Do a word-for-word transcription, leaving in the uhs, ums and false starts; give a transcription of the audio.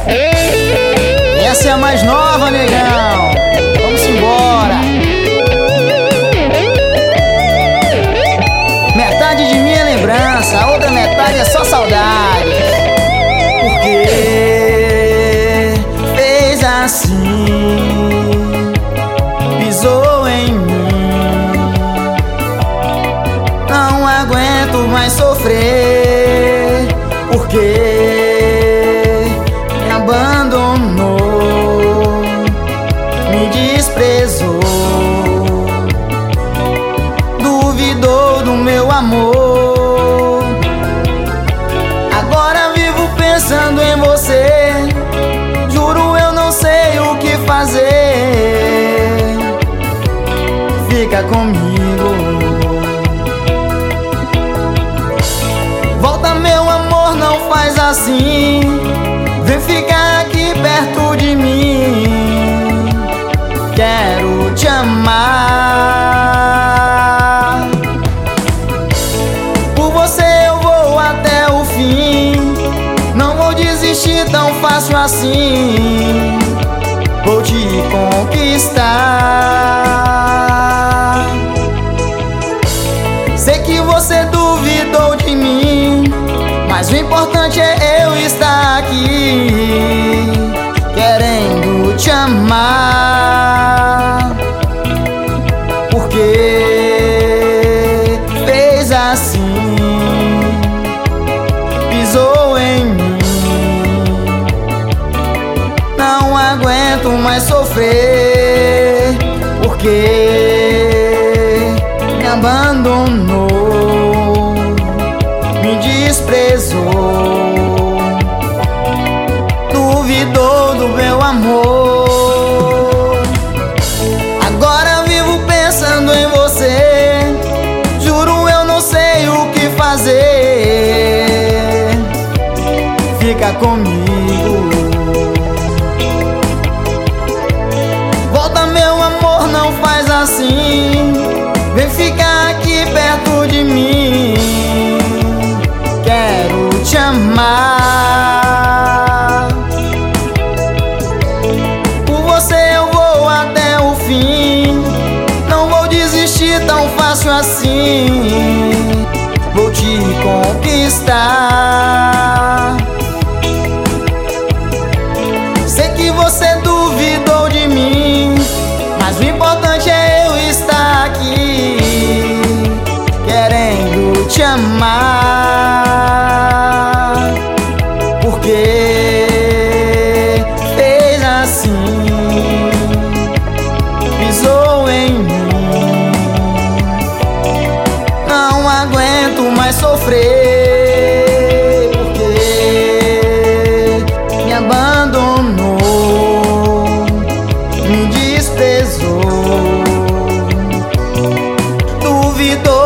Essa é a mais nova, negão. Vamos embora. Metade de mim é lembrança, a outra metade é só saudade. Porque fez assim, pisou em mim. Não aguento mais sofrer. Porque me abandonou, me desprezou, duvidou do meu amor. Agora vivo pensando em você, juro eu não sei o que fazer. Fica comigo, volta meu amor, não faz assim. Vem ficar aqui perto de mim. Quero te amar. Por você eu vou até o fim. Não vou desistir tão fácil assim. Vou te conquistar. Sei que você duvidou de mim, mas o importante é eu estar aqui, querendo te amar. Porque fez assim, pisou em mim. Não aguento mais sofrer. Porque me abandonou, me desprezou, duvidou do meu amor. Agora vivo pensando em você, juro eu não sei o que fazer. Fica comigo, volta meu amor, não faz assim. Vem ficar aqui perto de mim. Quero te amar. Por você eu vou até o fim. Não vou desistir tão fácil assim. Vou te conquistar. Sei que você duvidou de mim, mas o importante é eu estar aqui, querendo te amar. Porque fez assim, pisou em mim. Não aguento mais sofrer. Porque me abandonou, me desprezou, duvidou